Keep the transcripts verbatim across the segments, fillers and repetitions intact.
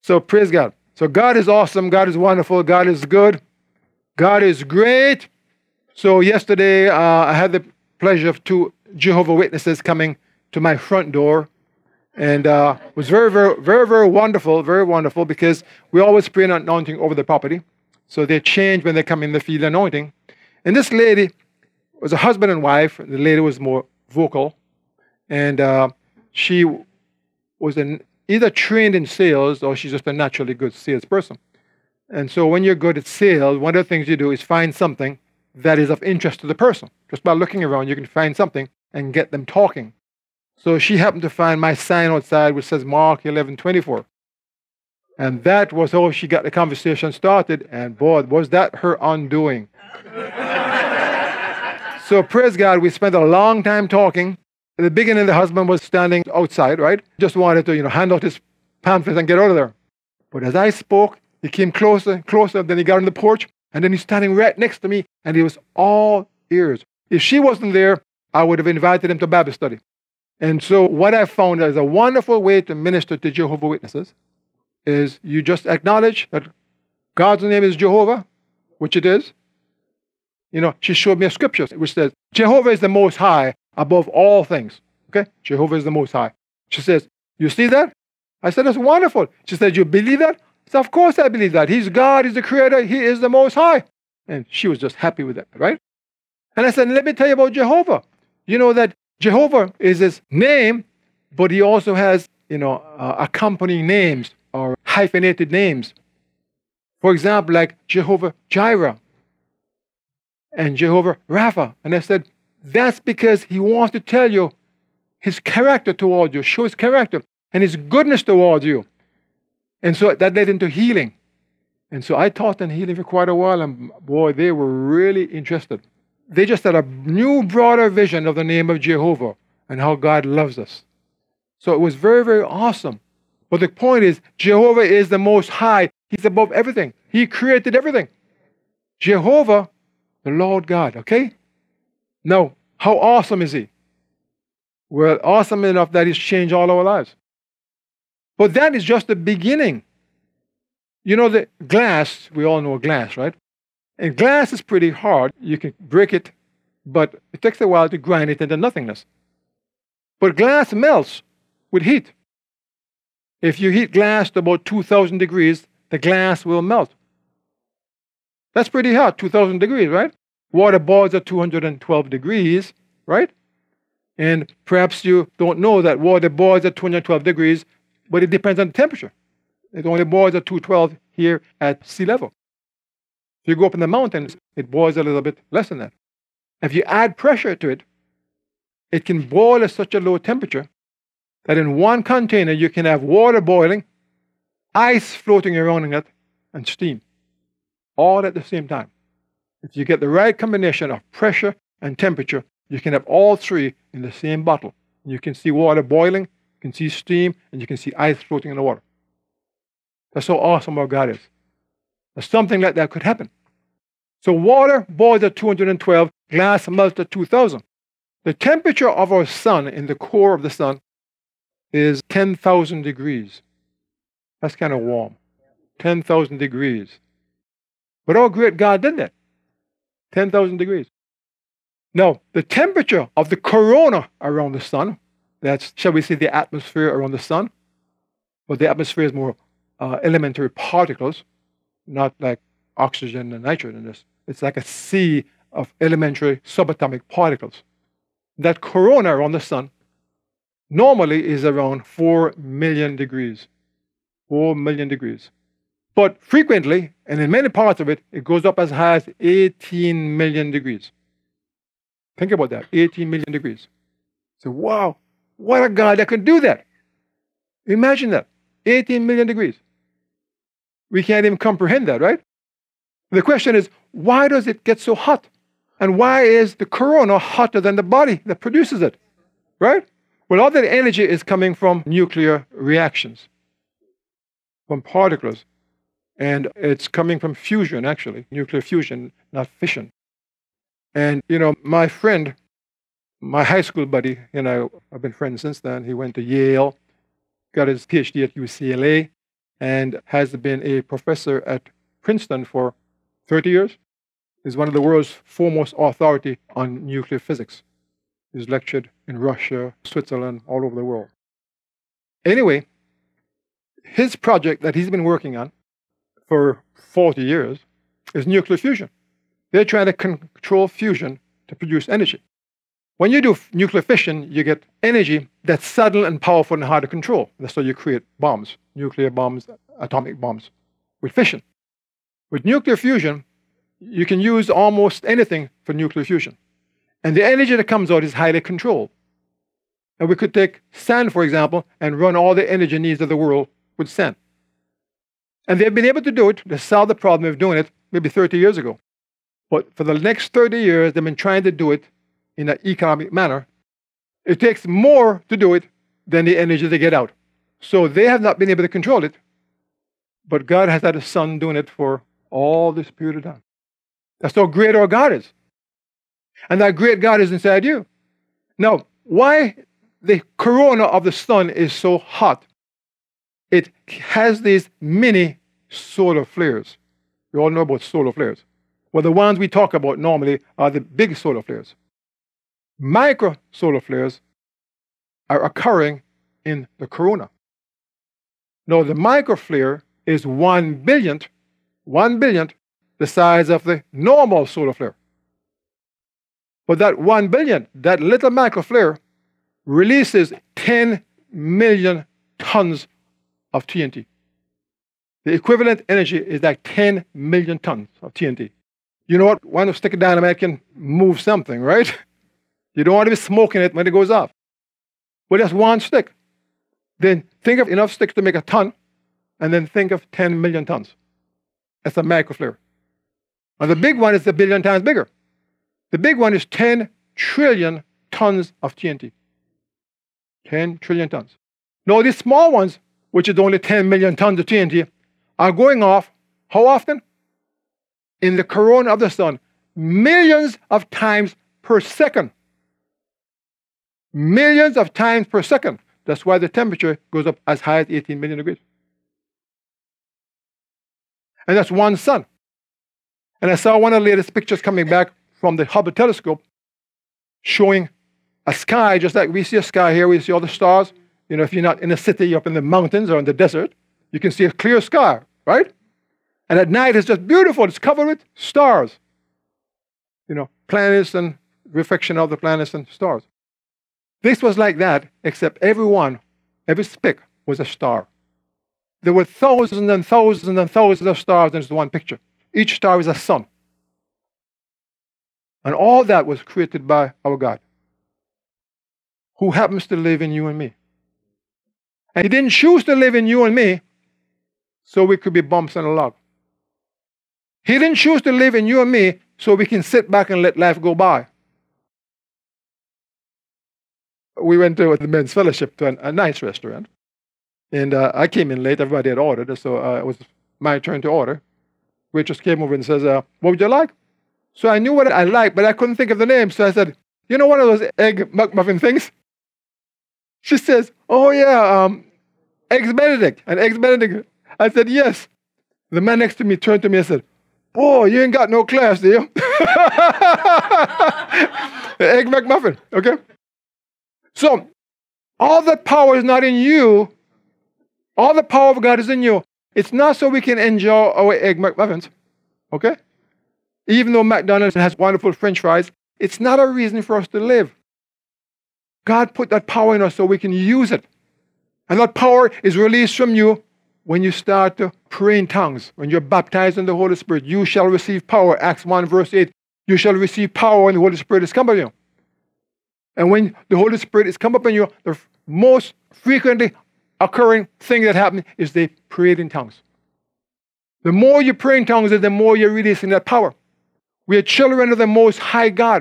So praise God. So God is awesome. God is wonderful. God is good. God is great. So yesterday, uh, I had the pleasure of two Jehovah Witnesses coming to my front door. And uh, it was very, very, very, very wonderful, very wonderful, because we always pray an anointing over the property. So they change when they come in the field anointing. And this lady was a husband and wife. The lady was more vocal. And uh, she was an, either trained in sales or she's just a naturally good salesperson. And so when you're good at sales, one of the things you do is find something that is of interest to the person. Just by looking around, you can find something and get them talking. So she happened to find my sign outside which says Mark eleven twenty-four. And that was how she got the conversation started. And boy, was that her undoing. So praise God, we spent a long time talking. At the beginning, the husband was standing outside, right? Just wanted to, you know, hand out his pamphlet and get out of there. But as I spoke, he came closer, closer, then he got on the porch, and then he's standing right next to me, and he was all ears. If she wasn't there, I would have invited him to Bible study. And so what I found is a wonderful way to minister to Jehovah's Witnesses is you just acknowledge that God's name is Jehovah, which it is. You know, she showed me a scripture which says, Jehovah is the Most High above all things. Okay? Jehovah is the Most High. She says, you see that? I said, that's wonderful. She said, you believe that? I said, of course I believe that. He's God, He's the Creator, He is the Most High. And she was just happy with that, right? And I said, let me tell you about Jehovah. You know that Jehovah is His name, but He also has, you know, uh, accompanying names or hyphenated names. For example, like Jehovah Jireh and Jehovah Rapha. And I said, that's because He wants to tell you His character towards you, show His character and His goodness towards you. And so that led into healing. And so I taught them healing for quite a while, and boy, they were really interested. They just had a new, broader vision of the name of Jehovah and how God loves us. So it was very, very awesome. But the point is, Jehovah is the Most High. He's above everything. He created everything. Jehovah, the Lord God, okay? Now, how awesome is He? Well, awesome enough that He's changed all our lives. But that is just the beginning. You know, the glass, we all know glass, right? And glass is pretty hard. You can break it, but it takes a while to grind it into nothingness. But glass melts with heat. If you heat glass to about two thousand degrees, the glass will melt. That's pretty hot, two thousand degrees, right? Water boils at two hundred twelve degrees, right? And perhaps you don't know that water boils at two hundred twelve degrees, but it depends on the temperature. It only boils at two hundred twelve here at sea level. If you go up in the mountains, it boils a little bit less than that. If you add pressure to it, it can boil at such a low temperature that in one container you can have water boiling, ice floating around in it, and steam, all at the same time. If you get the right combination of pressure and temperature, you can have all three in the same bottle. You can see water boiling, you can see steam, and you can see ice floating in the water. That's how awesome our God is. Something like that could happen. So water boils at two hundred twelve, glass melts at two thousand. The temperature of our sun, in the core of the sun, is ten thousand degrees. That's kind of warm. ten thousand degrees. But our great God did that. ten thousand degrees. Now, the temperature of the corona around the sun, that's, shall we say, the atmosphere around the sun, but the atmosphere is more uh, elementary particles, not like oxygen and nitrogen in this. It's like a sea of elementary subatomic particles. That corona around the sun normally is around four million degrees. four million degrees. But frequently, and in many parts of it, it goes up as high as eighteen million degrees. Think about that, eighteen million degrees. So, wow, what a God that can do that. Imagine that, eighteen million degrees. We can't even comprehend that, right? The question is, why does it get so hot? And why is the corona hotter than the body that produces it? Right? Well, all that energy is coming from nuclear reactions, from particles. And it's coming from fusion, actually, nuclear fusion, not fission. And, you know, my friend, my high school buddy, and I have been friends since then. He went to Yale, got his PhD at U C L A, and has been a professor at Princeton for thirty years. He's one of the world's foremost authority on nuclear physics. He's lectured in Russia, Switzerland, all over the world. Anyway, his project that he's been working on for forty years is nuclear fusion. They're trying to control fusion to produce energy. When you do f- nuclear fission, you get energy that's sudden and powerful and hard to control. That's how you create bombs, nuclear bombs, atomic bombs, with fission. With nuclear fusion, you can use almost anything for nuclear fusion. And the energy that comes out is highly controlled. And we could take sand, for example, and run all the energy needs of the world with sand. And they've been able to do it. They solved the problem of doing it maybe thirty years ago. But for the next thirty years, they've been trying to do it in an economic manner. It takes more to do it than the energy they get out. So they have not been able to control it. But God has had a son doing it for all this period of time. That's how great our God is. And that great God is inside you. Now, why the corona of the sun is so hot? It has these mini solar flares. You all know about solar flares. Well, the ones we talk about normally are the big solar flares. Micro solar flares are occurring in the corona. Now, the micro flare is one billionth, one billionth the size of the normal solar flare. But that one billion, that little micro flare, releases ten million tons of T N T. The equivalent energy is like ten million tons of T N T. You know what? One stick of dynamite can move something, right? You don't want to be smoking it when it goes off. But that's one stick. Then think of enough sticks to make a ton, and then think of ten million tons. That's a micro flare. And the big one is a billion times bigger. The big one is ten trillion tons of T N T. ten trillion tons. Now, these small ones, which is only ten million tons of T N T, are going off, how often? In the corona of the sun, millions of times per second. Millions of times per second. That's why the temperature goes up as high as eighteen million degrees. And that's one sun. And I saw one of the latest pictures coming back from the Hubble telescope showing a sky, just like we see a sky here, we see all the stars. You know, if you're not in a city, you're up in the mountains or in the desert, you can see a clear sky, right? And at night, it's just beautiful. It's covered with stars. You know, planets and reflection of the planets and stars. This was like that, except every one, every speck was a star. There were thousands and thousands and thousands of stars in this one picture. Each star is a sun. And all that was created by our God, who happens to live in you and me. And He didn't choose to live in you and me so we could be bumps on a log. He didn't choose to live in you and me so we can sit back and let life go by. We went to the men's fellowship to an, a nice restaurant. And uh, I came in late. Everybody had ordered, so uh, it was my turn to order. Waitress came over and says, uh, what would you like? So I knew what I liked, but I couldn't think of the name. So I said, you know one of those egg McMuffin things? She says, oh yeah, um, Eggs Benedict. And Eggs Benedict. I said, yes. The man next to me turned to me and said, boy, you ain't got no class, do you? Egg McMuffin, okay? So, all the power is not in you. All the power of God is in you. It's not so we can enjoy our Egg McMuffins, okay? Even though McDonald's has wonderful French fries, it's not a reason for us to live. God put that power in us so we can use it. And that power is released from you when you start to pray in tongues. When you're baptized in the Holy Spirit, you shall receive power. Acts one verse eight. You shall receive power when the Holy Spirit is come upon you. And when the Holy Spirit is come upon you, the most frequently occurring thing that happens is they pray in tongues. The more you pray in tongues, the more you're releasing that power. We are children of the Most High God.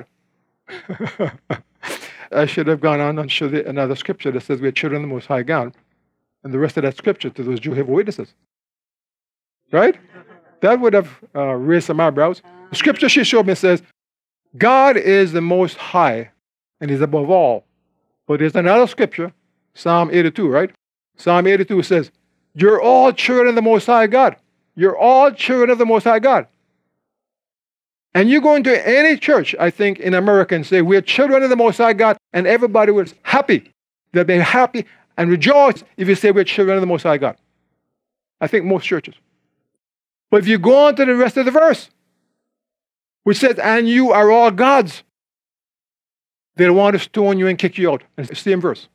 I should have gone on and showed another scripture that says we are children of the Most High God. And the rest of that scripture to those Jehovah's Witnesses. Right? That would have uh, raised some eyebrows. The scripture she showed me says, God is the Most High and He's above all. But there's another scripture, Psalm eighty-two, right? Psalm eighty-two says, You're all children of the Most High God. You're all children of the Most High God. And you go into any church, I think, in America and say, we're children of the Most High God, and everybody was happy. They'll be happy and rejoice if you say we're children of the Most High God. I think most churches. But if you go on to the rest of the verse, which says, and you are all God's, they'll want to stone you and kick you out. It's the same verse.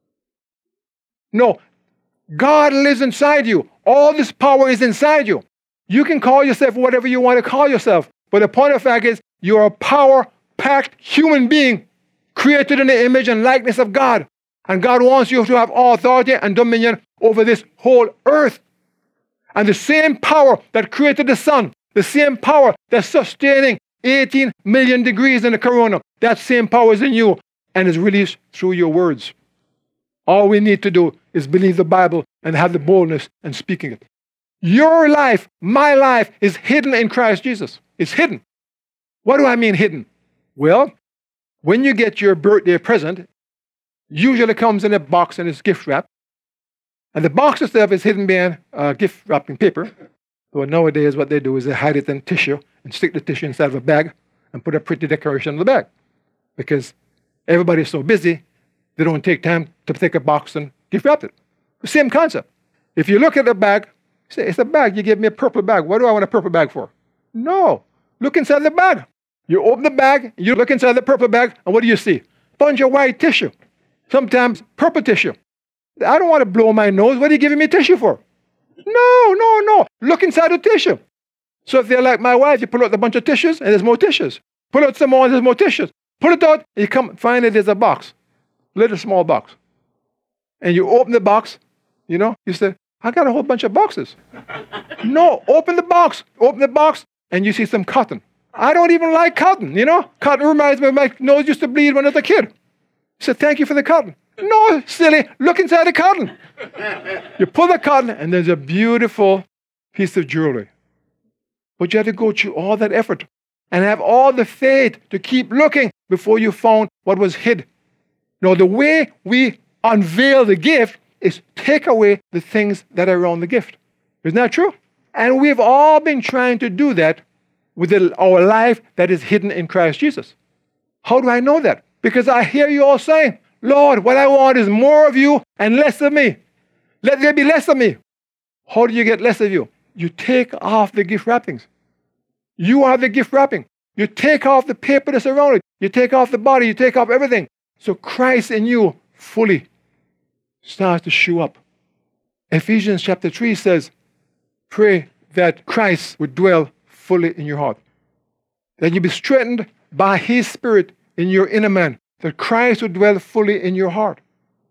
No, God lives inside you. All this power is inside you. You can call yourself whatever you want to call yourself. But the point of the fact is, you're a power-packed human being created in the image and likeness of God. And God wants you to have all authority and dominion over this whole earth. And the same power that created the sun, the same power that's sustaining eighteen million degrees in the corona, that same power is in you and is released through your words. All we need to do is believe the Bible and have the boldness and speaking it. Your life, my life, is hidden in Christ Jesus. It's hidden. What do I mean hidden? Well, when you get your birthday present, usually comes in a box and it's gift wrapped. And the box itself is hidden behind uh, gift wrapping paper. So nowadays what they do is they hide it in tissue and stick the tissue inside of a bag and put a pretty decoration in the bag. Because everybody's so busy, they don't take time to take a box and gift wrap it. The same concept. If you look at the bag, you say, it's a bag. You gave me a purple bag. What do I want a purple bag for? No. Look inside the bag. You open the bag, you look inside the purple bag, and what do you see? Bunch of white tissue. Sometimes purple tissue. I don't want to blow my nose. What are you giving me tissue for? No, no, no. Look inside the tissue. So if they're like my wife, you pull out a bunch of tissues, and there's more tissues. Pull out some more, and there's more tissues. Pull it out, and you come, finally there's a box. Little small box. And you open the box, you know, you say, I got a whole bunch of boxes. No, open the box. Open the box, and you see some cotton. I don't even like cotton, you know. Cotton reminds me of my nose used to bleed when I was a kid. I said, thank you for the cotton. No, silly, look inside the cotton. You pull the cotton, and there's a beautiful piece of jewelry. But you had to go through all that effort and have all the faith to keep looking before you found what was hid. Now, the way we unveil the gift is take away the things that are around the gift. Isn't that true? And we've all been trying to do that with the, our life that is hidden in Christ Jesus. How do I know that? Because I hear you all saying, Lord, what I want is more of you and less of me. Let there be less of me. How do you get less of you? You take off the gift wrappings. You are the gift wrapping. You take off the paper that's around it. You take off the body. You take off everything. So Christ in you fully starts to show up. Ephesians chapter three says, pray that Christ would dwell fully in your heart. That you be strengthened by His Spirit in your inner man. That Christ would dwell fully in your heart.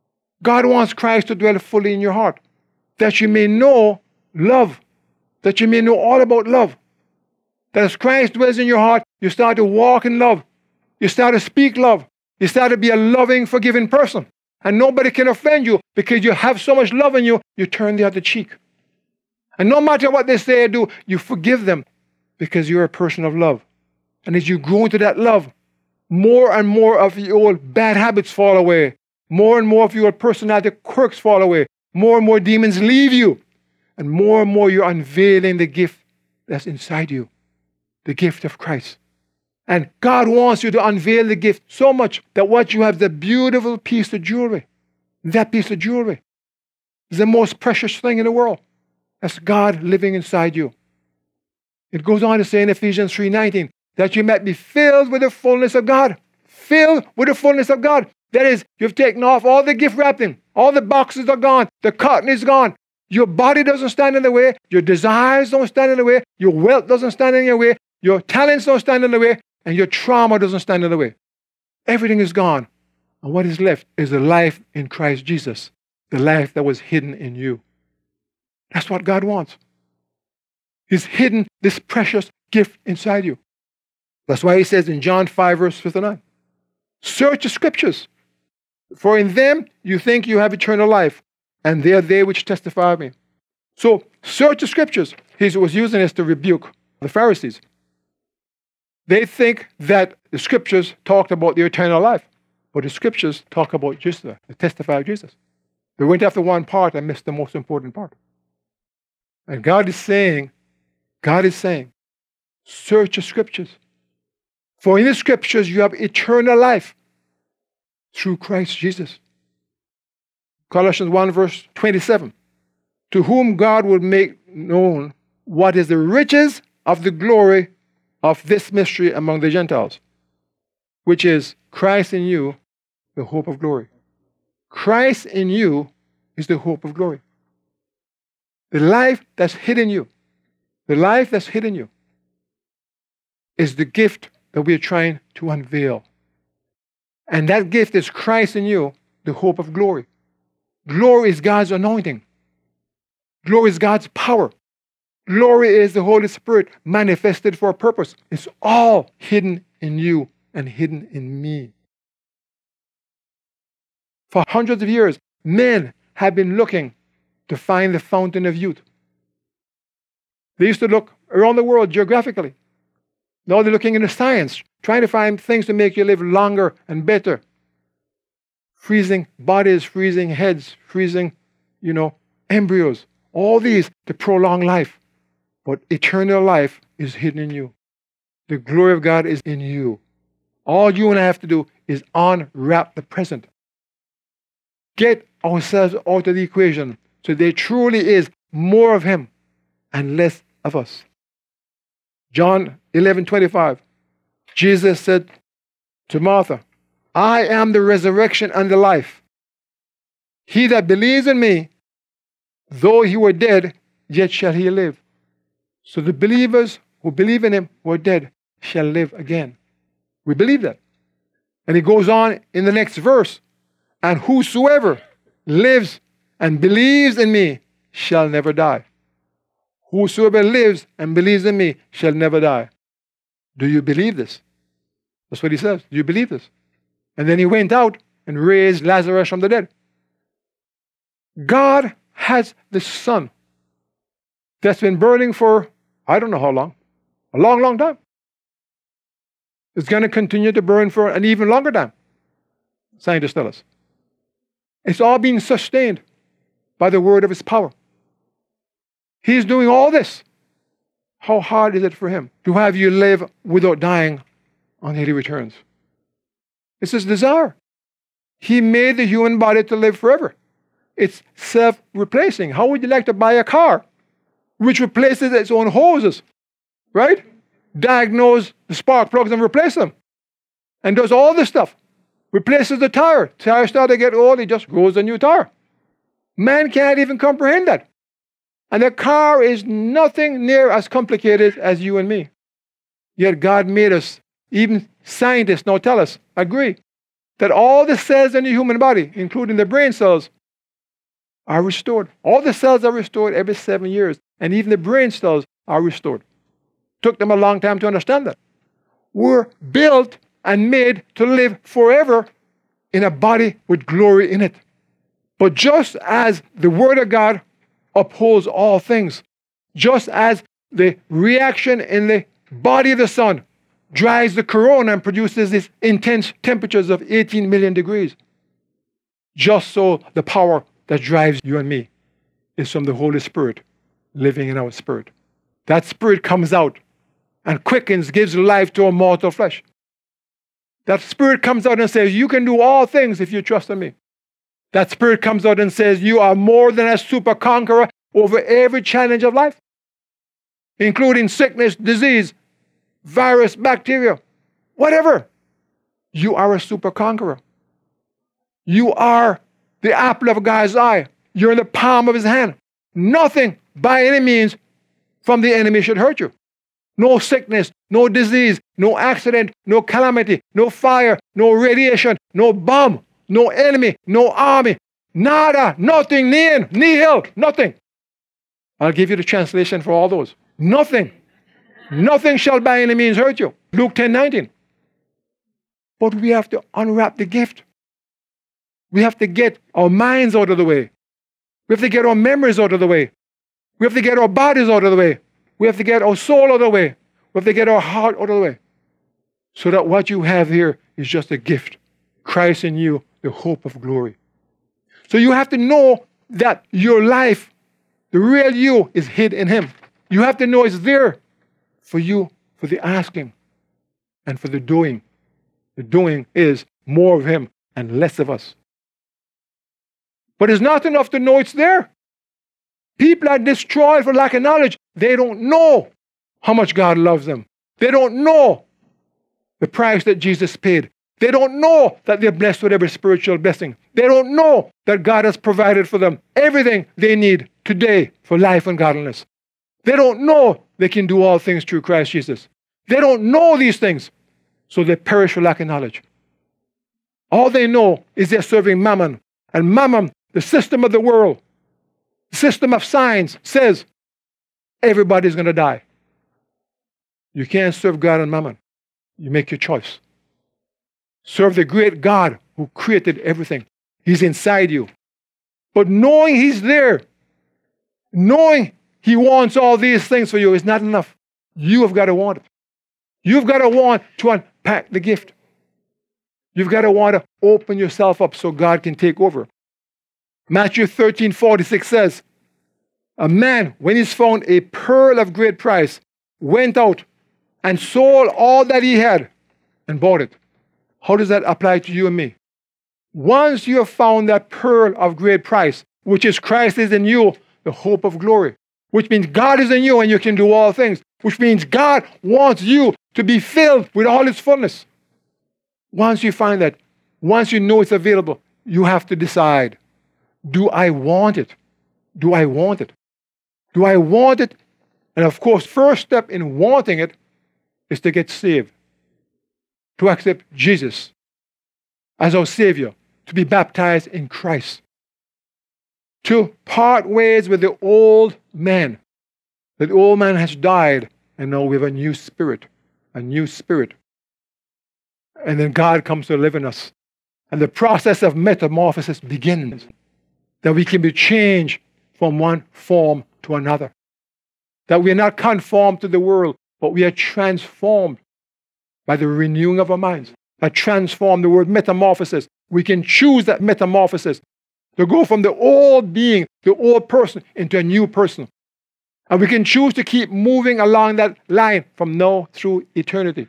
God wants Christ to dwell fully in your heart. That you may know love. That you may know all about love. That as Christ dwells in your heart, you start to walk in love. You start to speak love. You start to be a loving, forgiving person. And nobody can offend you because you have so much love in you, you turn the other cheek. And no matter what they say or do, you forgive them because you're a person of love. And as you grow into that love, more and more of your old bad habits fall away. More and more of your personality quirks fall away. More and more demons leave you. And more and more you're unveiling the gift that's inside you. The gift of Christ. And God wants you to unveil the gift so much that what you have is a beautiful piece of jewelry. That piece of jewelry is the most precious thing in the world. That's God living inside you. It goes on to say in Ephesians three nineteen, that you might be filled with the fullness of God. Filled with the fullness of God. That is, you've taken off all the gift wrapping. All the boxes are gone. The cotton is gone. Your body doesn't stand in the way. Your desires don't stand in the way. Your wealth doesn't stand in your way. Your talents don't stand in the way. And your trauma doesn't stand in the way. Everything is gone. And what is left is the life in Christ Jesus. The life that was hidden in you. That's what God wants. He's hidden this precious gift inside you. That's why He says in John five, verse fifty-nine, search the Scriptures, for in them you think you have eternal life, and they are they which testify of me. So, search the Scriptures. He was using this to rebuke the Pharisees. They think that the Scriptures talked about the eternal life, but the Scriptures talk about Jesus, they testify of Jesus. They went after one part and missed the most important part. And God is saying, God is saying, search the scriptures. For in the scriptures you have eternal life through Christ Jesus. Colossians one verse twenty-seven. To whom God will make known what is the riches of the glory of this mystery among the Gentiles, which is Christ in you, the hope of glory. Christ in you is the hope of glory. The life that's hidden you, the life that's hidden you, is the gift that we are trying to unveil. And that gift is Christ in you, the hope of glory. Glory is God's anointing. Glory is God's power. Glory is the Holy Spirit manifested for a purpose. It's all hidden in you and hidden in me. For hundreds of years, men have been looking to find the fountain of youth. They used to look around the world geographically. Now they're looking into science, trying to find things to make you live longer and better. Freezing bodies, freezing heads, freezing, you know, embryos. All these to prolong life. But eternal life is hidden in you. The glory of God is in you. All you and I have to do is unwrap the present. Get ourselves out of the equation so there truly is more of Him and less of us. John eleven twenty-five. Jesus said to Martha, I am the resurrection and the life. He that believes in me, though he were dead, yet shall he live. So the believers who believe in Him who are dead shall live again. We believe that. And he goes on in the next verse, and whosoever lives and believes in me shall never die. Whosoever lives and believes in me shall never die. Do you believe this? That's what he says. Do you believe this? And then he went out and raised Lazarus from the dead. God has the sun that's been burning for, I don't know how long, a long, long time. It's going to continue to burn for an even longer time. Scientists tell us. It's all being sustained by the word of His power. He's doing all this. How hard is it for Him to have you live without dying until He returns? It's His desire. He made the human body to live forever. It's self-replacing. How would you like to buy a car which replaces its own hoses, right? Diagnose the spark plugs and replace them. And does all this stuff. Replaces the tire. Tire start to get old, it just grows a new tire. Man can't even comprehend that. And the car is nothing near as complicated as you and me. Yet God made us, even scientists now tell us, agree, that all the cells in the human body, including the brain cells, are restored. All the cells are restored every seven years. And even the brain cells are restored. Took them a long time to understand that. We're built and made to live forever in a body with glory in it. But just as the Word of God upholds all things, just as the reaction in the body of the sun drives the corona and produces these intense temperatures of eighteen million degrees, just so the power that drives you and me is from the Holy Spirit living in our spirit. That Spirit comes out and quickens, gives life to our mortal flesh. That Spirit comes out and says, you can do all things if you trust in me. That Spirit comes out and says, you are more than a super conqueror over every challenge of life, including sickness, disease, virus, bacteria, whatever. You are a super conqueror. You are the apple of God's eye. You're in the palm of His hand. Nothing by any means from the enemy should hurt you. No sickness, no disease, no accident, no calamity, no fire, no radiation, no bomb, no enemy, no army, nada, nothing, nil, nihil, nothing. I'll give you the translation for all those. Nothing. Nothing shall by any means hurt you. Luke ten nineteen. But we have to unwrap the gift. We have to get our minds out of the way. We have to get our memories out of the way. We have to get our bodies out of the way. We have to get our soul out of the way. We have to get our heart out of the way. So that what you have here is just a gift. Christ in you, the hope of glory. So you have to know that your life The real you is hid in him. You have to know it's there for you, for the asking and for the doing. The doing is more of him and less of us. But it's not enough to know it's there. People are destroyed for lack of knowledge. They don't know how much God loves them. They don't know the price that Jesus paid. They don't know that they're blessed with every spiritual blessing. They don't know that God has provided for them everything they need today for life and godliness. They don't know they can do all things through Christ Jesus. They don't know these things, so they perish for lack of knowledge. All they know is they're serving Mammon. And Mammon, the system of the world, the system of science, says everybody's going to die. You can't serve God and Mammon. You make your choice. Serve the great God who created everything. He's inside you. But knowing he's there, knowing he wants all these things for you is not enough. You have got to want it. You've got to want to unpack the gift. You've got to want to open yourself up so God can take over. Matthew thirteen forty-six says, a man, when he's found a pearl of great price, went out and sold all that he had and bought it. How does that apply to you and me? Once you have found that pearl of great price, which is Christ is in you, the hope of glory, which means God is in you and you can do all things, which means God wants you to be filled with all his fullness. Once you find that, once you know it's available, you have to decide, do I want it? Do I want it? Do I want it? And of course, first step in wanting it is to get saved, to accept Jesus as our Savior, to be baptized in Christ, to part ways with the old man. The old man has died, and now we have a new spirit, a new spirit. And then God comes to live in us. And the process of metamorphosis begins, that we can be changed from one form to another. That we are not conformed to the world, but we are transformed by the renewing of our minds. By transform, the word metamorphosis. We can choose that metamorphosis to go from the old being, the old person, into a new person. And we can choose to keep moving along that line from now through eternity.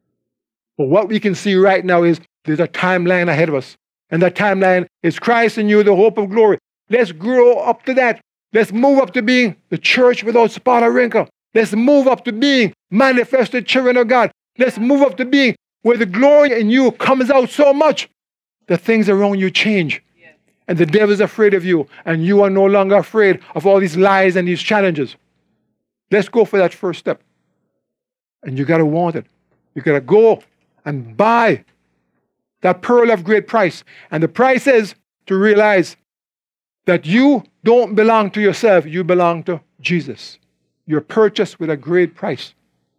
But what we can see right now is there's a timeline ahead of us. And that timeline is Christ in you, the hope of glory. Let's grow up to that. Let's move up to being the church without spot or wrinkle. Let's move up to being manifested children of God. Let's move up to being where the glory in you comes out so much that things around you change. Yes. And the devil is afraid of you. And you are no longer afraid of all these lies and these challenges. Let's go for that first step. And you got to want it. You got to go and buy that pearl of great price. And the price is to realize that you don't belong to yourself. You belong to Jesus. You're purchased with a great price.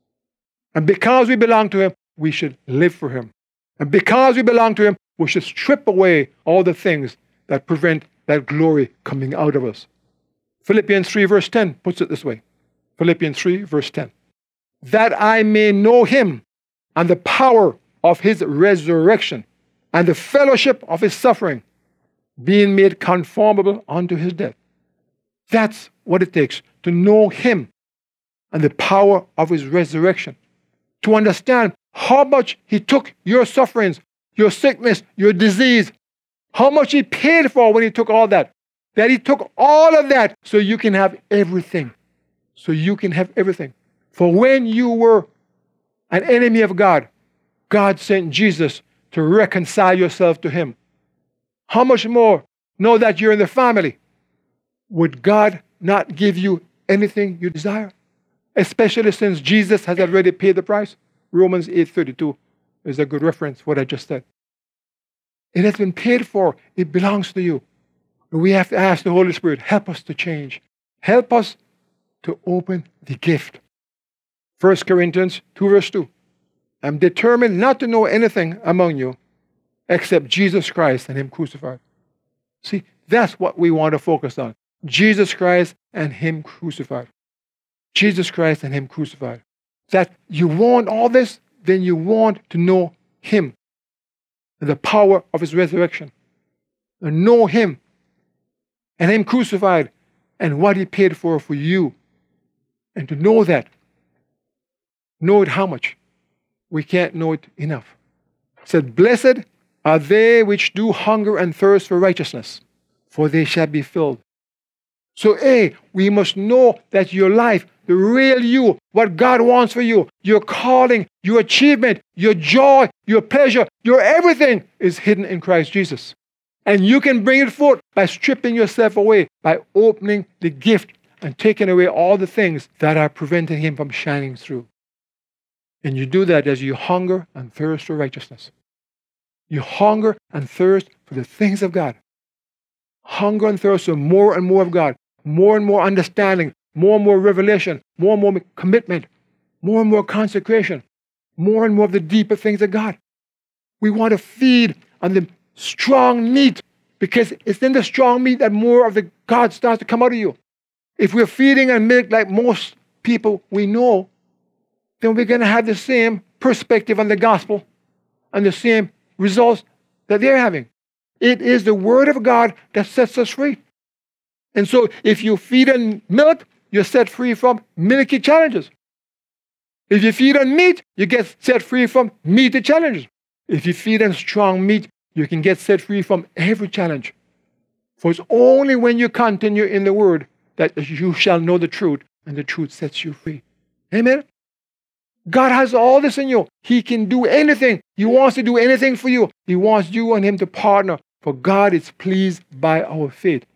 And because we belong to him, we should live for him. And because we belong to him, we should strip away all the things that prevent that glory coming out of us. Philippians three verse ten puts it this way. Philippians three verse ten. That I may know him and the power of his resurrection and the fellowship of his suffering, being made conformable unto his death. That's what it takes to know him and the power of his resurrection. To understand how much he took your sufferings, your sickness, your disease, how much he paid for when he took all that. That he took all of that so you can have everything. So you can have everything. For when you were an enemy of God, God sent Jesus to reconcile yourself to him. How much more, now that you're in the family, would God not give you anything you desire? Especially since Jesus has already paid the price. Romans eight thirty-two is a good reference for what I just said. It has been paid for. It belongs to you. We have to ask the Holy Spirit, help us to change. Help us to open the gift. First Corinthians two verse two. I'm determined not to know anything among you except Jesus Christ and him crucified. See, that's what we want to focus on. Jesus Christ and him crucified. Jesus Christ and him crucified. That you want all this, then you want to know him and the power of his resurrection. And know him and him crucified and what he paid for for you. And to know that, know it how much? We can't know it enough. It said, blessed are they which do hunger and thirst for righteousness, for they shall be filled. So A, we must know that your life, the real you, what God wants for you, your calling, your achievement, your joy, your pleasure, your everything is hidden in Christ Jesus. And you can bring it forth by stripping yourself away, by opening the gift and taking away all the things that are preventing him from shining through. And you do that as you hunger and thirst for righteousness. You hunger and thirst for the things of God. Hunger and thirst for more and more of God, more and more understanding, more and more revelation, more and more commitment, more and more consecration, more and more of the deeper things of God. We want to feed on the strong meat because it's in the strong meat that more of the God starts to come out of you. If we're feeding on milk like most people we know, then we're going to have the same perspective on the gospel and the same results that they're having. It is the Word of God that sets us free. And so if you feed on milk, you're set free from milky challenges. If you feed on meat, you get set free from meaty challenges. If you feed on strong meat, you can get set free from every challenge. For it's only when you continue in the Word that you shall know the truth, and the truth sets you free. Amen? God has all this in you. He can do anything. He wants to do anything for you. He wants you and him to partner. For God is pleased by our faith.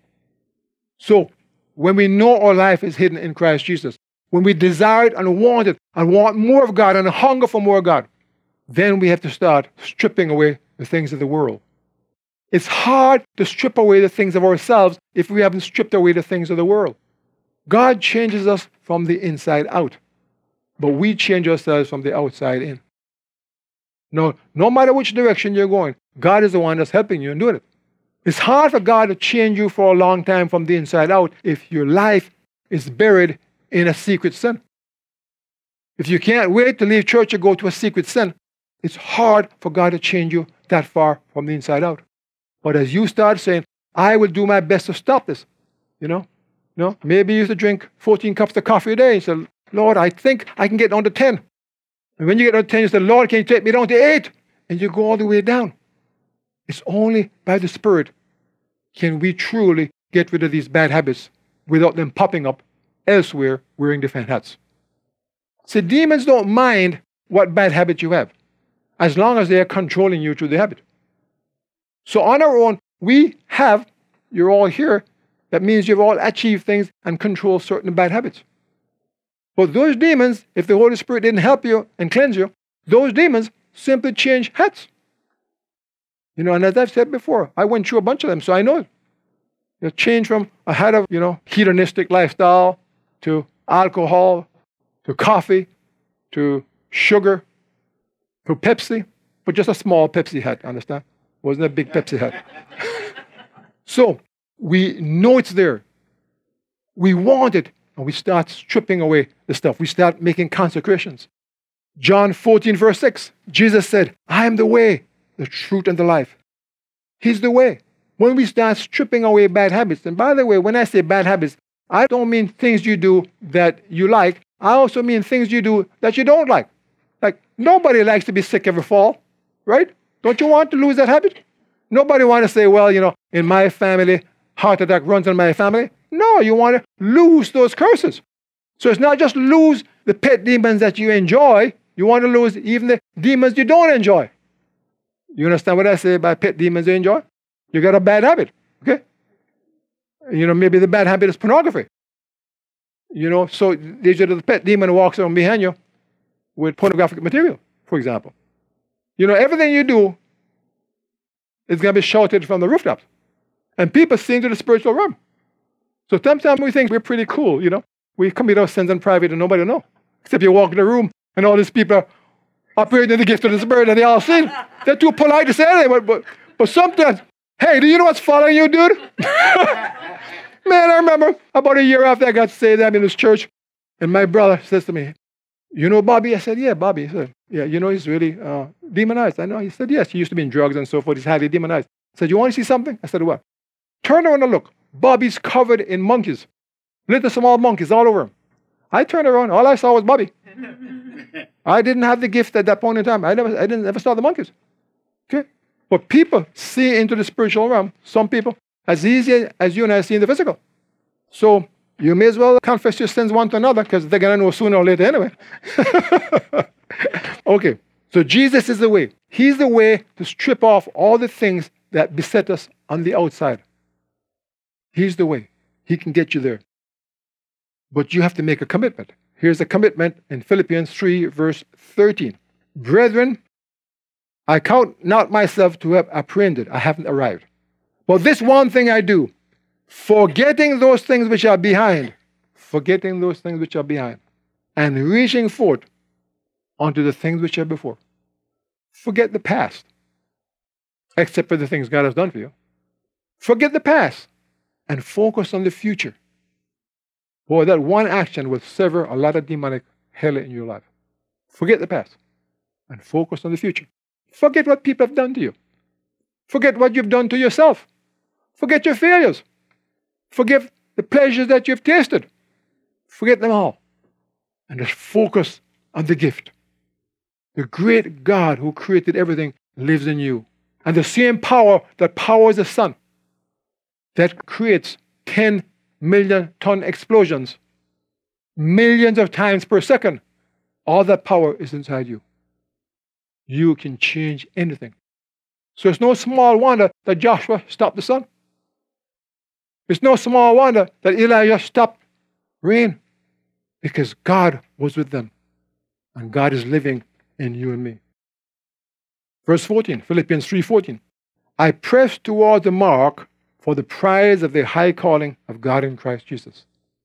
So, when we know our life is hidden in Christ Jesus, when we desire it and want it and want more of God and hunger for more of God, then we have to start stripping away the things of the world. It's hard to strip away the things of ourselves if we haven't stripped away the things of the world. God changes us from the inside out, but we change ourselves from the outside in. No, no matter which direction you're going, God is the one that's helping you in doing it. It's hard for God to change you for a long time from the inside out if your life is buried in a secret sin. If you can't wait to leave church or go to a secret sin, it's hard for God to change you that far from the inside out. But as you start saying, I will do my best to stop this, you know, you know, maybe you used to drink fourteen cups of coffee a day. You say, Lord, I think I can get down to ten. And when you get down to ten, you say, Lord, can you take me down to eight? And you go all the way down. It's only by the Spirit can we truly get rid of these bad habits without them popping up elsewhere wearing different hats. See, demons don't mind what bad habit you have, as long as they are controlling you through the habit. So on our own, we have, you're all here, that means you've all achieved things and control certain bad habits. But those demons, if the Holy Spirit didn't help you and cleanse you, those demons simply change hats. You know, and as I've said before, I went through a bunch of them, so I know it. You know, change from a hat of, you know, hedonistic lifestyle to alcohol, to coffee, to sugar, to Pepsi, but just a small Pepsi hat, understand? Wasn't a big Pepsi hat. So, we know it's there. We want it, and we start stripping away the stuff. We start making consecrations. John fourteen, verse six, Jesus said, I am the way, the truth, and the life. He's the way. When we start stripping away bad habits, and by the way, when I say bad habits, I don't mean things you do that you like. I also mean things you do that you don't like. Like, nobody likes to be sick every fall, right? Don't you want to lose that habit? Nobody want to say, well, you know, in my family, heart attack runs in my family. No, you want to lose those curses. So it's not just lose the pet demons that you enjoy. You want to lose even the demons you don't enjoy. You understand what I say by pet demons you enjoy? You got a bad habit, okay? You know, maybe the bad habit is pornography. You know, so there's the pet demon who walks around behind you with pornographic material, for example. You know, everything you do is going to be shouted from the rooftops. And people sing to the spiritual realm. So sometimes we think we're pretty cool, you know. We commit our sins in private and nobody know. Except you walk in the room and all these people are operating in the gift of the Spirit and they all sing. They're too polite to say anything, but, but, but sometimes, hey, do you know what's following you, dude? Man, I remember about a year after I got saved, I'm in this church, and my brother says to me, you know Bobby? I said, yeah, Bobby. He said, yeah, you know, he's really uh, demonized. I know. He said, yes, he used to be in drugs and so forth. He's highly demonized. I said, you want to see something? I said, what? Turn around and look. Bobby's covered in monkeys. Little small monkeys all over him. I turned around, all I saw was Bobby. I didn't have the gift at that point in time. I never I didn't ever saw the monkeys. Okay? But people see into the spiritual realm, some people, as easy as you and I see in the physical. So you may as well confess your sins one to another, because they're going to know sooner or later anyway. Okay, so Jesus is the way. He's the way to strip off all the things that beset us on the outside. He's the way. He can get you there. But you have to make a commitment. Here's a commitment in Philippians three, verse thirteen. Brethren, I count not myself to have apprehended. I haven't arrived. But this one thing I do, forgetting those things which are behind, forgetting those things which are behind, and reaching forth unto the things which are before. Forget the past, except for the things God has done for you. Forget the past and focus on the future. Boy, that one action will sever a lot of demonic hell in your life. Forget the past and focus on the future. Forget what people have done to you. Forget what you've done to yourself. Forget your failures. Forget the pleasures that you've tasted. Forget them all. And just focus on the gift. The great God who created everything lives in you. And the same power that powers the sun, that creates ten million ton explosions, millions of times per second, all that power is inside you. You can change anything. So it's no small wonder that Joshua stopped the sun. It's no small wonder that Elijah stopped rain, because God was with them. And God is living in you and me. Verse fourteen, Philippians three fourteen. I press toward the mark for the prize of the high calling of God in Christ Jesus.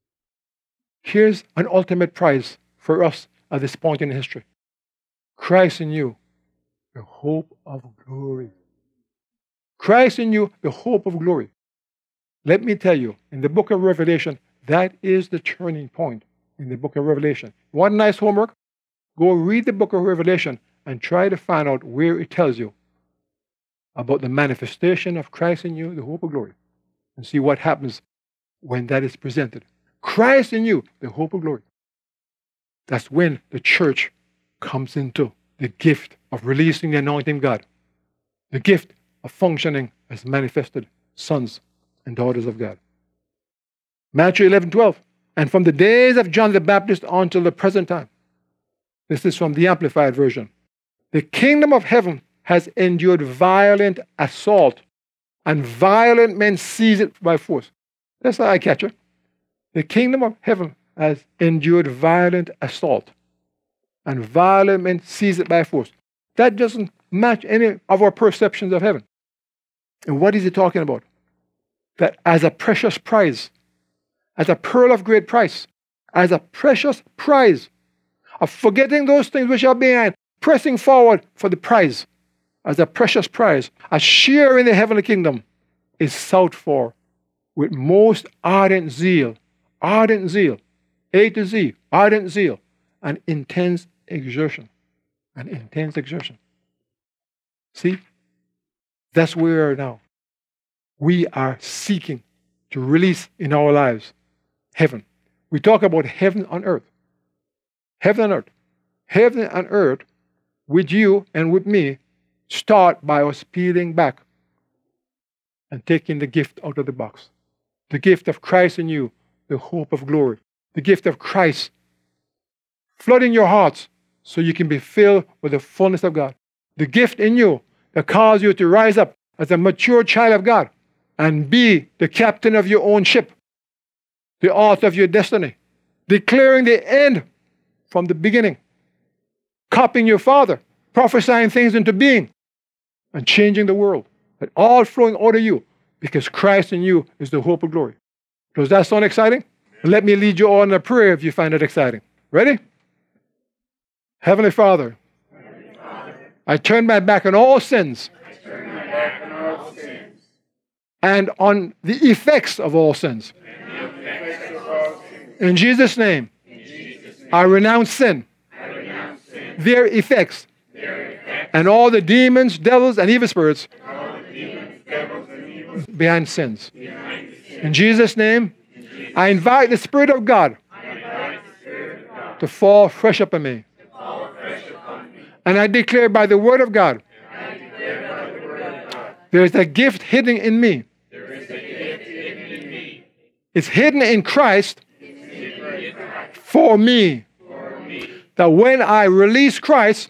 Here's an ultimate prize for us at this point in history. Christ in you, the hope of glory. Christ in you, the hope of glory. Let me tell you, in the book of Revelation, that is the turning point in the book of Revelation. One nice homework, go read the book of Revelation and try to find out where it tells you about the manifestation of Christ in you, the hope of glory, and see what happens when that is presented. Christ in you, the hope of glory. That's when the church comes into the gift of releasing the anointing of God, the gift of functioning as manifested sons and daughters of God. Matthew eleven twelve. And from the days of John the Baptist until the present time. This is from the Amplified Version. The kingdom of heaven has endured violent assault, and violent men seize it by force. That's the eye catcher. The kingdom of heaven has endured violent assault, and violent men seize it by force. That doesn't match any of our perceptions of heaven. And what is he talking about? That as a precious prize, as a pearl of great price, as a precious prize, of forgetting those things which are behind, pressing forward for the prize, as a precious prize, a share in the heavenly kingdom is sought for with most ardent zeal, ardent zeal, A to Z, ardent zeal, and intense exertion, and intense exertion. See, that's where we are now. We are seeking to release in our lives heaven. We talk about heaven on earth. Heaven on earth. Heaven on earth with you and with me start by us peeling back and taking the gift out of the box. The gift of Christ in you, the hope of glory. The gift of Christ flooding your hearts so you can be filled with the fullness of God. The gift in you that calls you to rise up as a mature child of God and be the captain of your own ship, the author of your destiny, declaring the end from the beginning, copying your Father, prophesying things into being, and changing the world. And all flowing out of you because Christ in you is the hope of glory. Does that sound exciting? Let me lead you all in a prayer if you find it exciting. Ready? Heavenly Father, Heavenly Father, I turn my back on all sins, I turn my back on all sins, and on the effects of all sins. In Jesus' name, In Jesus' name I, renounce sin, I renounce sin, their effects, their effects, and all the demons, devils, and evil spirits, and all the demons, devils, and evil behind sins. Behind sins. In Jesus' name, In Jesus' I invite the Spirit of God to fall fresh upon me. And I declare by the Word of God, there is a gift hidden in me. It's hidden in Christ for me. That when I release Christ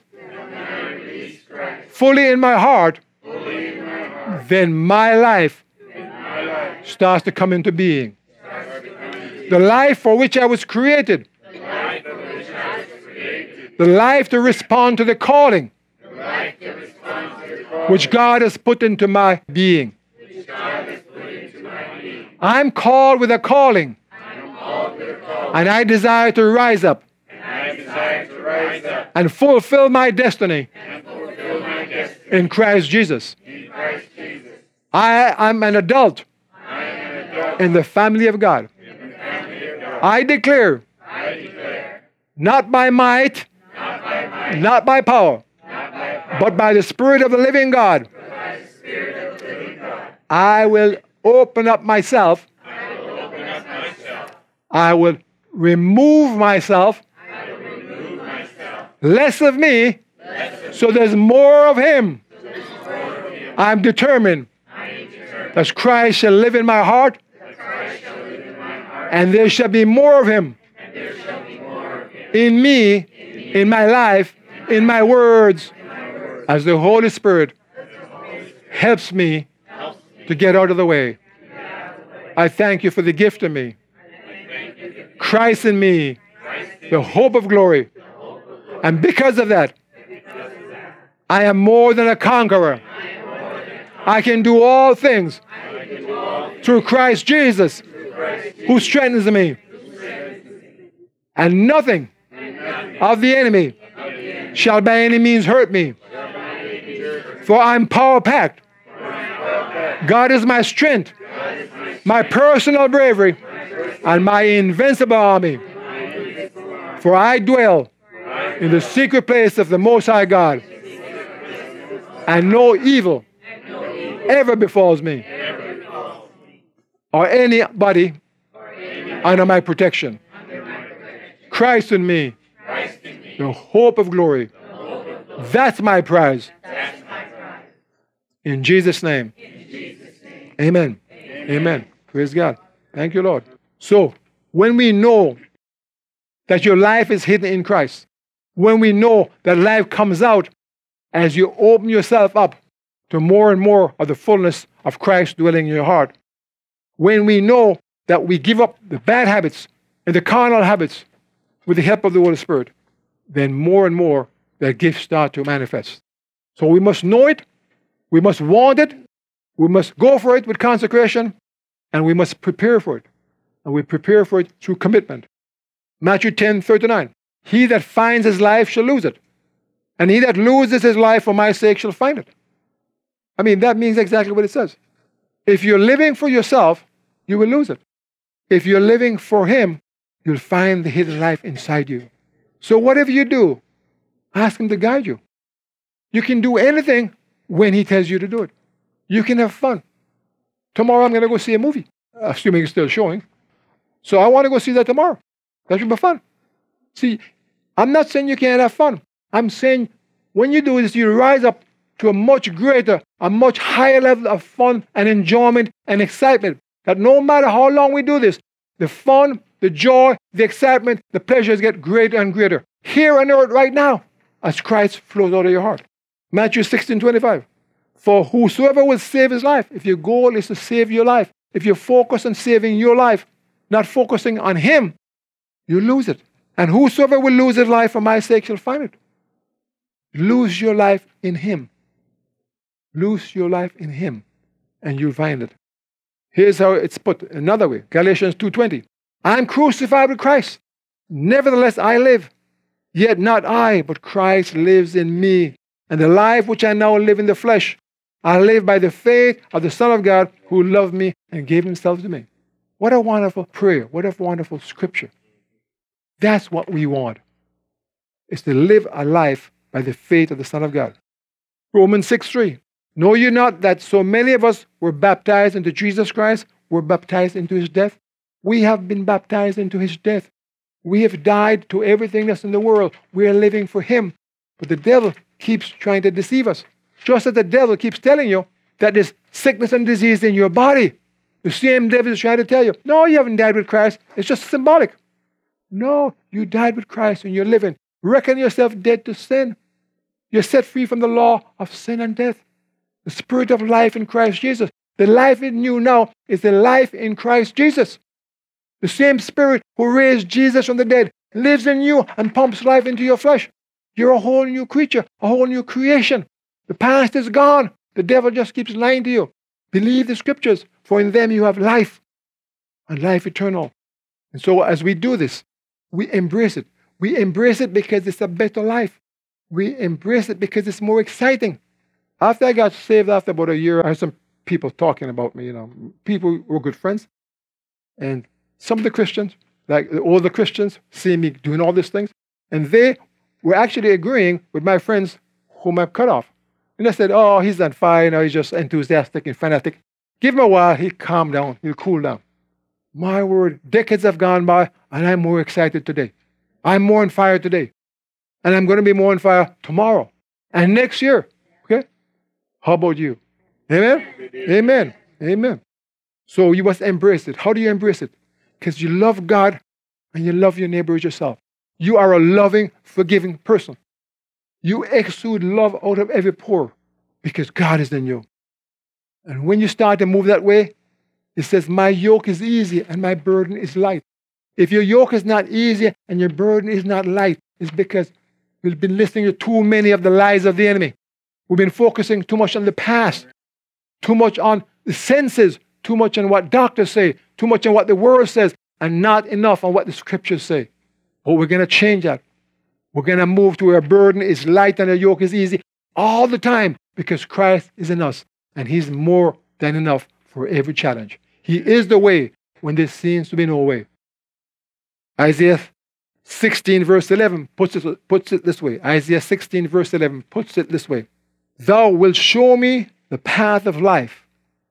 fully in my heart, then my life starts to come into being. The life for which I was created. The life to respond to the calling which God has put into my being. I'm called with a calling, and I desire to rise up and fulfill my destiny in Christ Jesus. I am an adult in the family of God. I declare, not by might, not by power, but by the Spirit of the living God, I will open up myself. I will remove myself. Less of me, so there's more of Him. I'm determined that Christ shall live in my heart, and there shall be more of Him in me, in my life, in my words, as the Holy Spirit helps me to get out of the way. I thank you for the gift of me. Christ in me, the hope of glory. And because of that, I am more than a conqueror. I can do all things through Christ Jesus, who strengthens me. And nothing of the enemy shall by any means hurt me. For I'm power-packed. God is my strength, my personal bravery, and my invincible army. For I dwell in the secret place of the Most High God, and no evil ever befalls me or anybody under my protection. Christ in me, the hope of glory. That's my prize. In Jesus' name. Amen. Amen. Praise God. Thank you, Lord. So, when we know that your life is hidden in Christ, when we know that life comes out as you open yourself up to more and more of the fullness of Christ dwelling in your heart, when we know that we give up the bad habits and the carnal habits with the help of the Holy Spirit, then more and more the gifts start to manifest. So we must know it, we must want it, we must go for it with consecration, and we must prepare for it. And we prepare for it through commitment. Matthew ten thirty-nine. He that finds his life shall lose it, and he that loses his life for my sake shall find it. I mean, that means exactly what it says. If you're living for yourself, you will lose it. If you're living for Him, you'll find the hidden life inside you. So whatever you do, ask Him to guide you. You can do anything when He tells you to do it. You can have fun. Tomorrow I'm going to go see a movie, assuming it's still showing. So I want to go see that tomorrow. That should be fun. See, I'm not saying you can't have fun. I'm saying when you do this, you rise up to a much greater, a much higher level of fun and enjoyment and excitement. That no matter how long we do this, the fun, the joy, the excitement, the pleasures get greater and greater. Here on earth right now, as Christ flows out of your heart. Matthew sixteen twenty-five. For whosoever will save his life, if your goal is to save your life, if you focus on saving your life, not focusing on Him, you lose it. And whosoever will lose his life for my sake shall find it. Lose your life in Him. Lose your life in Him, and you'll find it. Here's how it's put another way. Galatians two twenty. I am crucified with Christ. Nevertheless I live. Yet not I, but Christ lives in me. And the life which I now live in the flesh, I live by the faith of the Son of God who loved me and gave Himself to me. What a wonderful prayer. What a wonderful scripture. That's what we want. Is to live a life by the faith of the Son of God. Romans six three. Know you not that so many of us were baptized into Jesus Christ, were baptized into His death? We have been baptized into his death. We have died to everything that's in the world. We are living for him. But the devil keeps trying to deceive us. Just as the devil keeps telling you that there's sickness and disease in your body. The same devil is trying to tell you, no, you haven't died with Christ. It's just symbolic. No, you died with Christ and you're living. Reckon yourself dead to sin. You're set free from the law of sin and death. The spirit of life in Christ Jesus. The life in you now is the life in Christ Jesus. The same spirit who raised Jesus from the dead lives in you and pumps life into your flesh. You're a whole new creature, a whole new creation. The past is gone. The devil just keeps lying to you. Believe the scriptures, for in them you have life and life eternal. And so as we do this, we embrace it. We embrace it because it's a better life. We embrace it because it's more exciting. After I got saved, after about a year, I had some people talking about me, you know, people who were good friends. And some of the Christians, like the older Christians, see me doing all these things. And they were actually agreeing with my friends whom I've cut off. And I said, oh, he's not fine, or he's just enthusiastic and fanatic. Give him a while, he'll calm down, he'll cool down. My word, decades have gone by, and I'm more excited today. I'm more on fire today. And I'm going to be more on fire tomorrow. And next year. Okay? How about you? Amen? Amen. Amen. So you must embrace it. How do you embrace it? Because you love God and you love your neighbor as yourself. You are a loving, forgiving person. You exude love out of every pore because God is in you. And when you start to move that way, it says, my yoke is easy and my burden is light. If your yoke is not easy and your burden is not light, it's because we've been listening to too many of the lies of the enemy. We've been focusing too much on the past, too much on the senses, too much on what doctors say, too much on what the world says, and not enough on what the scriptures say. But we're going to change that. We're going to move to where a burden is light and a yoke is easy all the time because Christ is in us and he's more than enough for every challenge. He is the way when there seems to be no way. Isaiah sixteen verse eleven puts it, puts it this way. Isaiah sixteen verse eleven puts it this way. Thou wilt show me the path of life.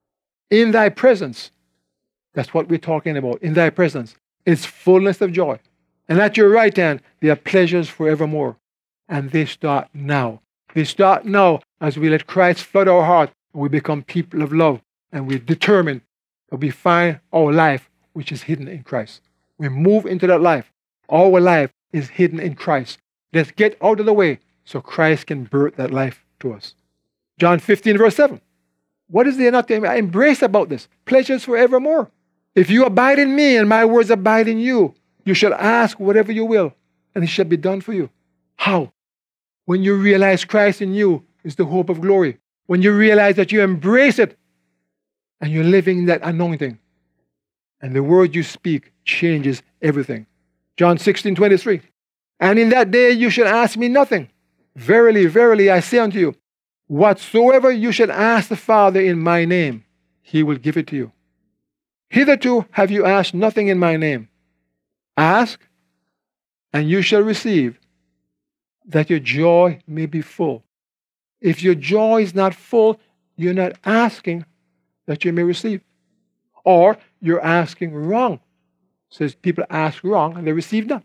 In thy presence, that's what we're talking about. In thy presence is fullness of joy. And at your right hand, there are pleasures forevermore. And they start now. They start now as we let Christ flood our heart and we become people of love. And we determine that we find our life which is hidden in Christ. We move into that life. Our life is hidden in Christ. Let's get out of the way so Christ can birth that life to us. John fifteen verse seven. What is there not to embrace about this? Pleasures forevermore. If you abide in me and my words abide in you, you shall ask whatever you will, and it shall be done for you. How? When you realize Christ in you is the hope of glory. When you realize that you embrace it, and you're living in that anointing, and the word you speak changes everything. John sixteen twenty-three. And in that day you shall ask me nothing. Verily, verily, I say unto you, whatsoever you shall ask the Father in my name, he will give it to you. Hitherto have you asked nothing in my name. Ask, and you shall receive, that your joy may be full. If your joy is not full, you're not asking that you may receive. Or you're asking wrong. It says people ask wrong and they receive not.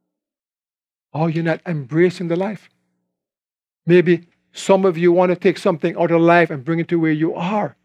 Or you're not embracing the life. Maybe some of you want to take something out of life and bring it to where you are.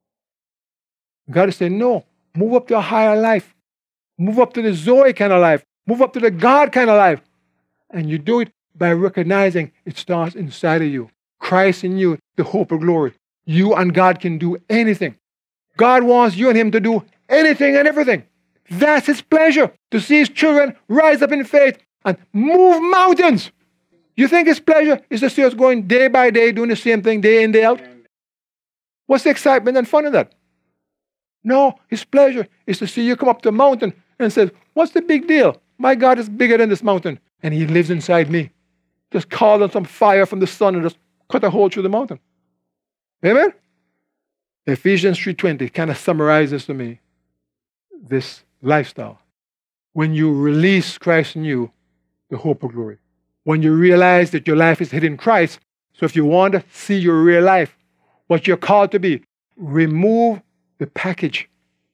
God is saying, no, move up to a higher life. Move up to the Zoe kind of life. Move up to the God kind of life. And you do it by recognizing it starts inside of you. Christ in you, the hope of glory. You and God can do anything. God wants you and him to do anything and everything. That's his pleasure, to see his children rise up in faith and move mountains. You think his pleasure is to see us going day by day, doing the same thing day in, day out? What's the excitement and fun in that? No, his pleasure is to see you come up to a mountain and says, what's the big deal? My God is bigger than this mountain, and he lives inside me. Just call on some fire from the sun and just cut a hole through the mountain. Amen? Ephesians three twenty kind of summarizes to me this lifestyle. When you release Christ in you, the hope of glory. When you realize that your life is hidden in Christ, so if you want to see your real life, what you're called to be, remove the package.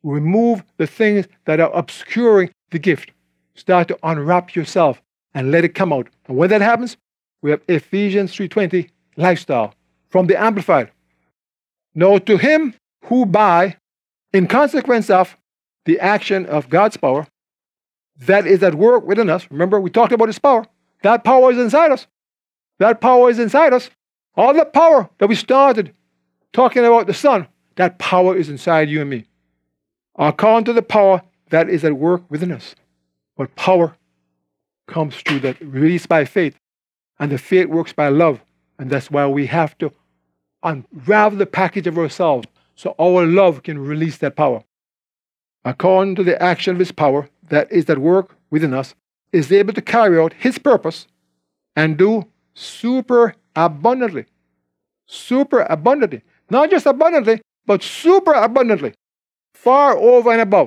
Remove the things that are obscuring the gift. Start to unwrap yourself and let it come out. And when that happens, we have Ephesians three twenty lifestyle from the Amplified. Now to him who by, in consequence of the action of God's power, that is at work within us. Remember, we talked about his power. That power is inside us. That power is inside us. All the power that we started talking about the Son, that power is inside you and me. According to the power that is at work within us. But power comes through that release by faith. And the faith works by love. And that's why we have to unravel the package of ourselves so our love can release that power. According to the action of his power that is at work within us, is able to carry out his purpose and do super abundantly. Super abundantly. Not just abundantly, but super abundantly. Far over and above.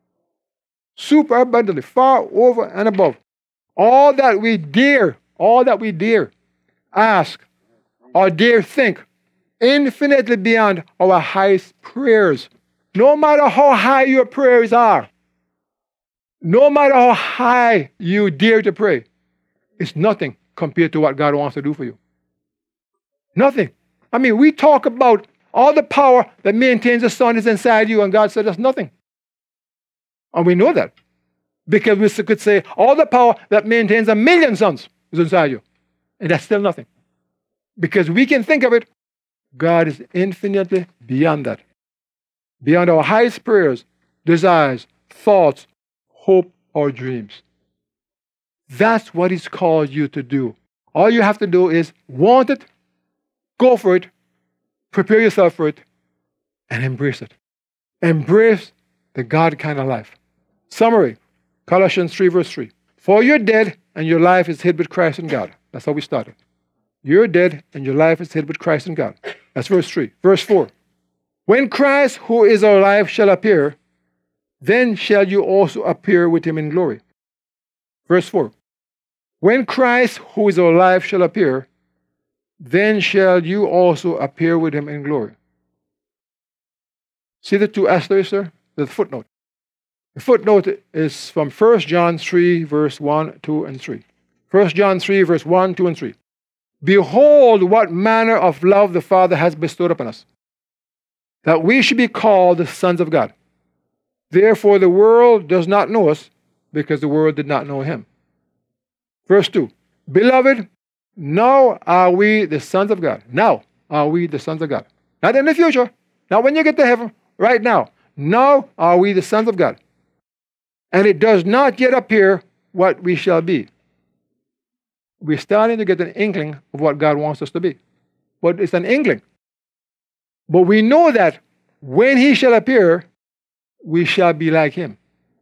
Super abundantly. Far over and above. All that we dare, all that we dare ask or dare think, infinitely beyond our highest prayers. No matter how high your prayers are, no matter how high you dare to pray, it's nothing compared to what God wants to do for you. Nothing. I mean, we talk about all the power that maintains the Son is inside you, and God said that's nothing. And we know that. Because we could say all the power that maintains a million sons is inside you. And that's still nothing. Because we can think of it, God is infinitely beyond that. Beyond our highest prayers, desires, thoughts, hope, or dreams. That's what he's called you to do. All you have to do is want it, go for it, prepare yourself for it, and embrace it. Embrace the God kind of life. Summary, Colossians three verse three. For you're dead and your life is hid with Christ in God. That's how we started. You're dead and your life is hid with Christ in God. That's verse three. Verse four. When Christ, who is our life, shall appear, then shall you also appear with him in glory. Verse four. When Christ, who is our life, shall appear, then shall you also appear with him in glory. See the two asterisks there? The footnote. The footnote is from First John three, verse one, two, and three. First John three, verse one, two, and three. Behold, what manner of love the Father has bestowed upon us, that we should be called the sons of God. Therefore the world does not know us, because the world did not know him. Verse two. Beloved, now are we the sons of God. Now are we the sons of God. Not in the future. Not when you get to heaven. Right now. Now are we the sons of God. And it does not yet appear what we shall be. We're starting to get an inkling of what God wants us to be. But it's an inkling. But we know that when he shall appear, we shall be like him.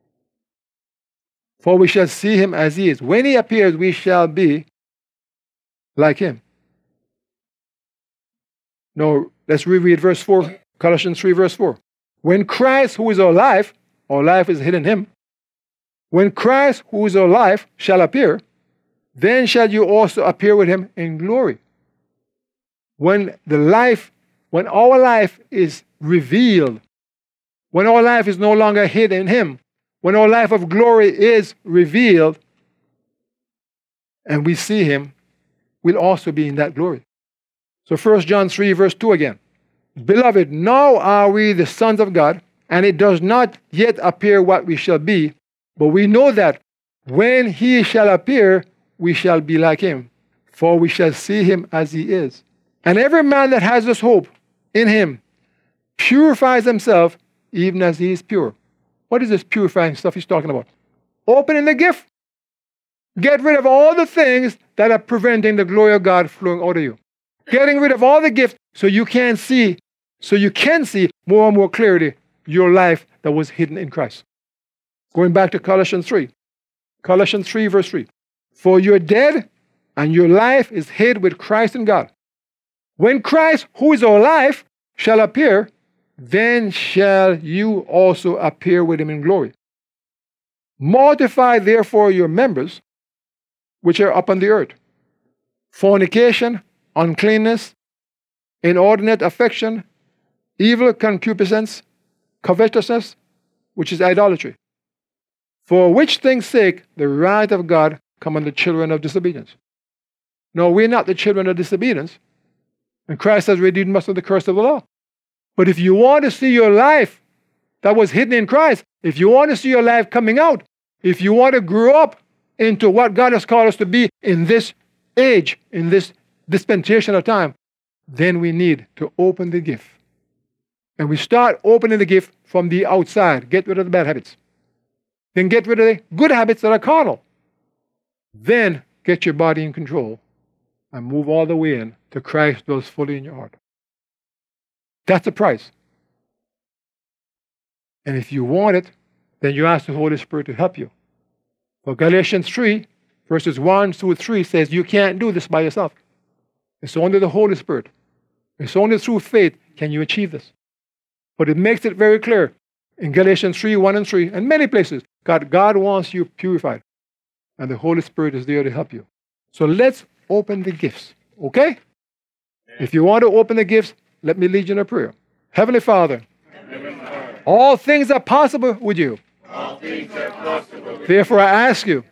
For we shall see him as he is. When he appears, we shall be like him. Now, let's reread verse four, Colossians three, verse four. When Christ, who is our life, our life is hidden in him. When Christ, who is our life, shall appear, then shall you also appear with him in glory. When the life, when our life is revealed, when our life is no longer hid in him, when our life of glory is revealed, and we see him, we'll also be in that glory. So First John three, verse two again. Beloved, now are we the sons of God, and it does not yet appear what we shall be, but we know that when he shall appear, we shall be like him, for we shall see him as he is. And every man that has this hope in him purifies himself even as he is pure. What is this purifying stuff he's talking about? Opening the gift. Get rid of all the things that are preventing the glory of God flowing out of you. Getting rid of all the gifts so you can see, so you can see more and more clearly your life that was hidden in Christ. Going back to Colossians three. Colossians three, verse three. For you're dead, and your life is hid with Christ in God. When Christ, who is our life, shall appear, then shall you also appear with him in glory. Mortify therefore your members, which are upon the earth: fornication, uncleanness, inordinate affection, evil concupiscence, covetousness, which is idolatry. For which thing's sake the wrath of God come on the children of disobedience. No, we're not the children of disobedience. And Christ has redeemed us from the curse of the law. But if you want to see your life that was hidden in Christ, if you want to see your life coming out, if you want to grow up into what God has called us to be in this age, in this dispensation of time, then we need to open the gift. And we start opening the gift from the outside. Get rid of the bad habits. Then get rid of the good habits that are carnal. Then get your body in control and move all the way in to Christ dwells fully in your heart. That's the price. And if you want it, then you ask the Holy Spirit to help you. For Galatians three, verses one through three says you can't do this by yourself. It's only the Holy Spirit. It's only through faith can you achieve this. But it makes it very clear in Galatians three, one and three, and many places, God, God wants you purified. And the Holy Spirit is there to help you. So let's open the gifts, okay? If you want to open the gifts, let me lead you in a prayer. Heavenly Father, Heavenly Father, all things are possible with you. all things are possible. Therefore I ask you,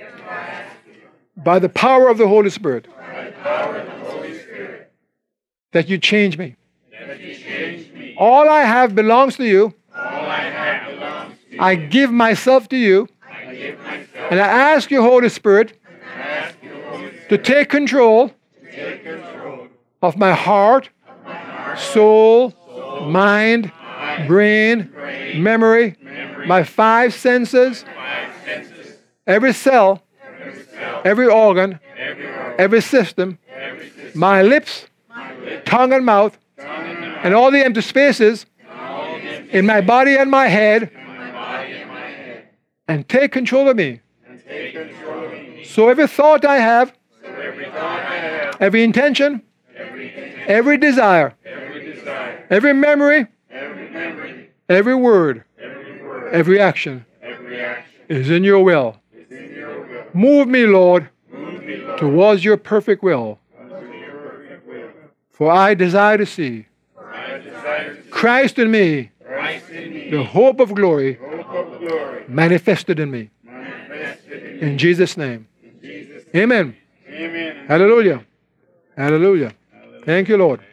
by the power of the Holy Spirit, By the power of the Holy Spirit, that you change me. that you change me. All I have belongs to you. All I have belongs to you. I give myself to you. I give myself And I ask you, Holy Spirit, and ask you, Holy Spirit, to take control to take control of my heart, of my heart, soul, soul, mind, mind, brain, brain, memory, memory, my five senses, five senses, every cell, every cell, every organ, every organ, every system, every system, my lips, my lips, tongue and mouth, tongue and mouth, and all the empty spaces and all the empty in my body and my head, in my body and my head, and take control of me. and take control of me. So every thought I have, So every thought I have, every intention, every intent, every desire, every desire, every memory, every memory, every word, every word, every action every action is in your will. is in your will. Move me, Lord, Move me, Lord, towards your perfect will. unto your perfect will. For I desire to see For I desire to see Christ in me, Christ in me, the hope of glory hope of glory, manifested in me. manifested in me. In Jesus' name. In Jesus' name. Amen. Amen. Hallelujah. Hallelujah. Thank you, Lord.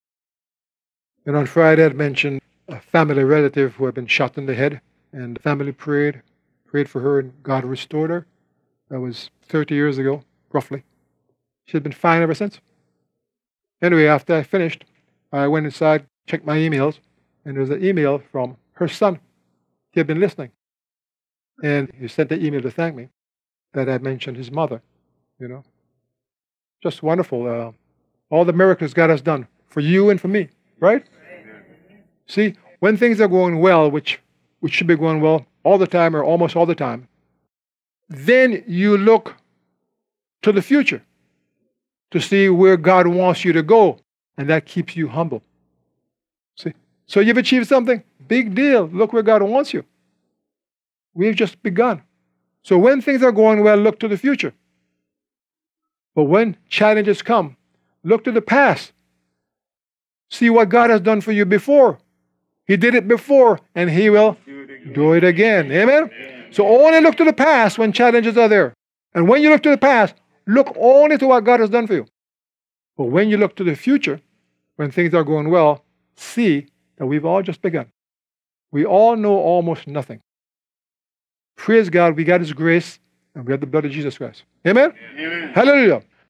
And on Friday, I mentioned a family relative who had been shot in the head, and the family prayed, prayed for her, and God restored her. That was thirty years ago, roughly. She had been fine ever since. Anyway, after I finished, I went inside, checked my emails, and there was an email from her son. He had been listening. And he sent the email to thank me that I mentioned his mother, you know. Just wonderful. Uh, all the miracles God has done for you and for me, right? See, when things are going well, which, which should be going well all the time or almost all the time, then you look to the future to see where God wants you to go, and that keeps you humble. See, so you've achieved something, big deal. Look where God wants you. We've just begun. So when things are going well, look to the future. But when challenges come, look to the past. See what God has done for you before. He did it before, and He will do it again. Amen? So only look to the past when challenges are there. And when you look to the past, look only to what God has done for you. But when you look to the future, when things are going well, see that we've all just begun. We all know almost nothing. Praise God, we got His grace, and we have the blood of Jesus Christ. Amen? Amen. Hallelujah.